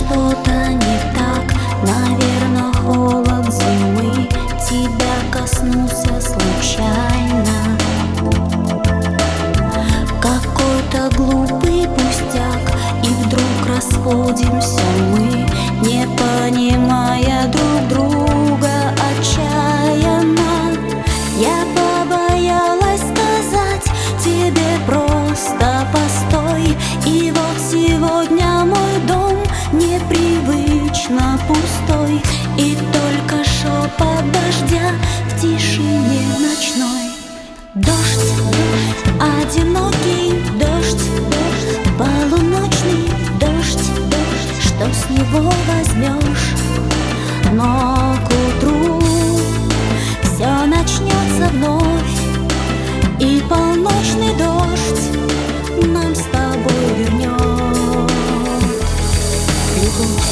что-то не так, наверное, холод зимы тебя коснулся случайно. Какой-то глупый пустяк, и вдруг расходимся мы, не понимая друг друга отчаянно. Я побоялась сказать тебе просто постой, и вот сегодня мой дом непривычно пустой, и только шепот дождя в тишине ночной. Дождь, дождь, одинокий дождь, дождь, полуночный дождь, дождь, что с него возьмешь? Но к утру все начнется вновь, и полночный дождь нам с тобой вернет любовь.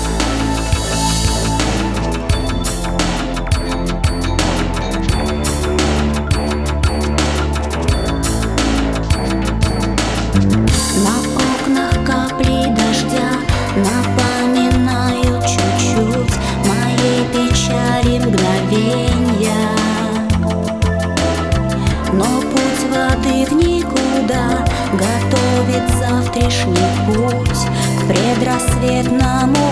На окнах капли дождя напоминают чуть-чуть моей печали мгновенья. Но путь воды в никуда готовит завтрашний путь к предрассветному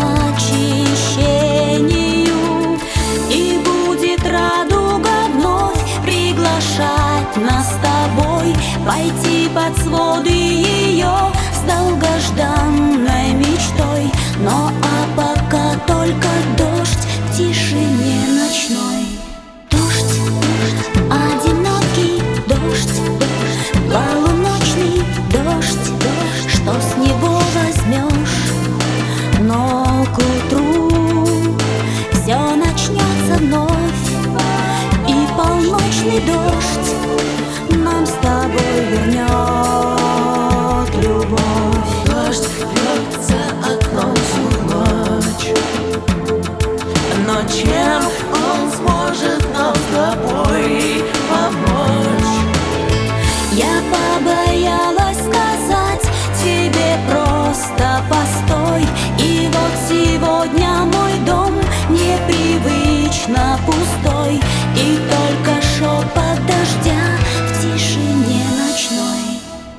очищению. И будет радуга вновь приглашать нас с тобой пойти под своды ее с долгожданной мечтой. Но а пока только дождь в тишине ночной. Дождь, дождь, одинокий дождь, дождь, полуночный дождь, дождь, что с него возьмешь? Но к утру все начнется вновь, и полночный дождь нам с тобой вернет любовь. Дождь льет за окном всю ночь, но чем он сможет нам с тобой помочь? Я побоялась сказать тебе просто постой, и вот сегодня мой дом непривычно пустой, и только шепот дождя в тишине ночной.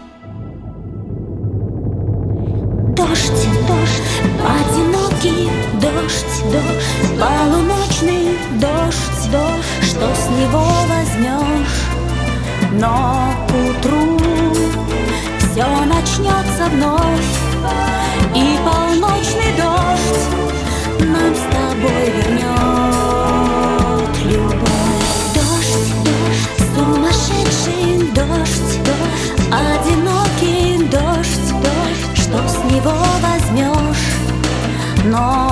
Дождь, дождь, одинокий дождь, дождь, полуночный дождь, дождь, что с него возьмешь? Но к утру все начнется вновь, и полночный дождь нам с тобой вернет любовь. Дождь, дождь, сумасшедший дождь, дождь, одинокий дождь, дождь, что с него возьмешь? Но